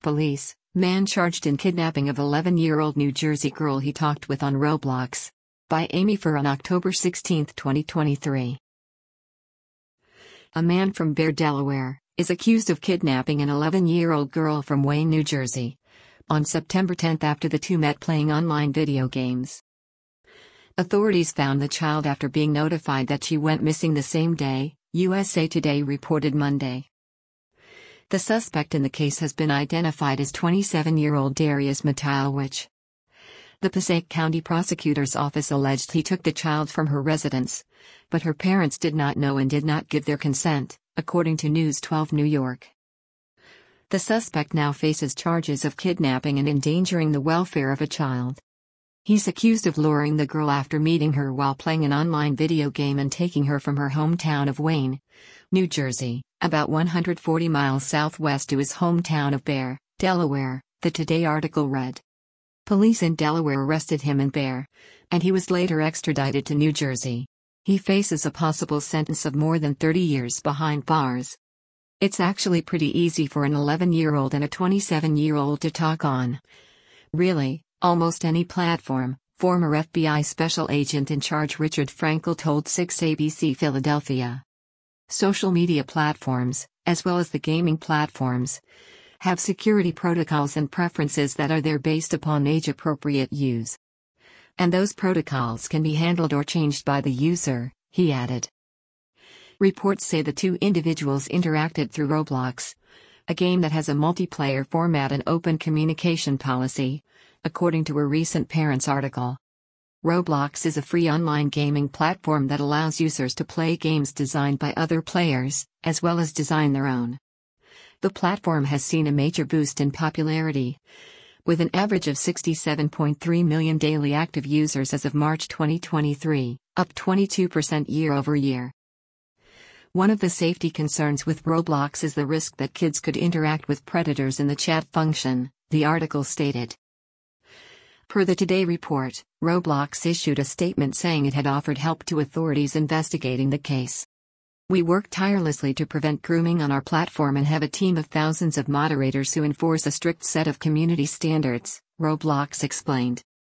police, man charged in kidnapping of 11-year-old New Jersey girl he talked with on Roblox. By Amy Furr on October 16, 2023. A man from Bear, Delaware, is accused of kidnapping an 11-year-old girl from Wayne, New Jersey, on September 10 after the two met playing online video games. Authorities found the child after being notified that she went missing the same day, USA Today reported Monday. The suspect in the case has been identified as 27-year-old Darius Mitalowicz. The Passaic County Prosecutor's Office alleged he took the child from her residence, but her parents did not know and did not give their consent, according to News 12 New York. The suspect now faces charges of kidnapping and endangering the welfare of a child. He's accused of luring the girl after meeting her while playing an online video game and taking her from her hometown of Wayne, New Jersey, about 140 miles southwest to his hometown of Bear, Delaware, the Today article read. Police in Delaware arrested him in Bear, and he was later extradited to New Jersey. He faces a possible sentence of more than 30 years behind bars. It's actually pretty easy for an 11-year-old and a 27-year-old to talk on. Really, almost any platform, former FBI special agent in charge Richard Frankel told 6ABC Philadelphia. Social media platforms, as well as the gaming platforms, have security protocols and preferences that are there based upon age-appropriate use. And those protocols can be handled or changed by the user, he added. Reports say the two individuals interacted through Roblox, a game that has a multiplayer format and open communication policy, according to a recent Parents article. Roblox is a free online gaming platform that allows users to play games designed by other players, as well as design their own. The platform has seen a major boost in popularity, with an average of 67.3 million daily active users as of March 2023, up 22% year-over-year. One of the safety concerns with Roblox is the risk that kids could interact with predators in the chat function, the article stated. Per the Today report, Roblox issued a statement saying it had offered help to authorities investigating the case. We work tirelessly to prevent grooming on our platform and have a team of thousands of moderators who enforce a strict set of community standards, Roblox explained.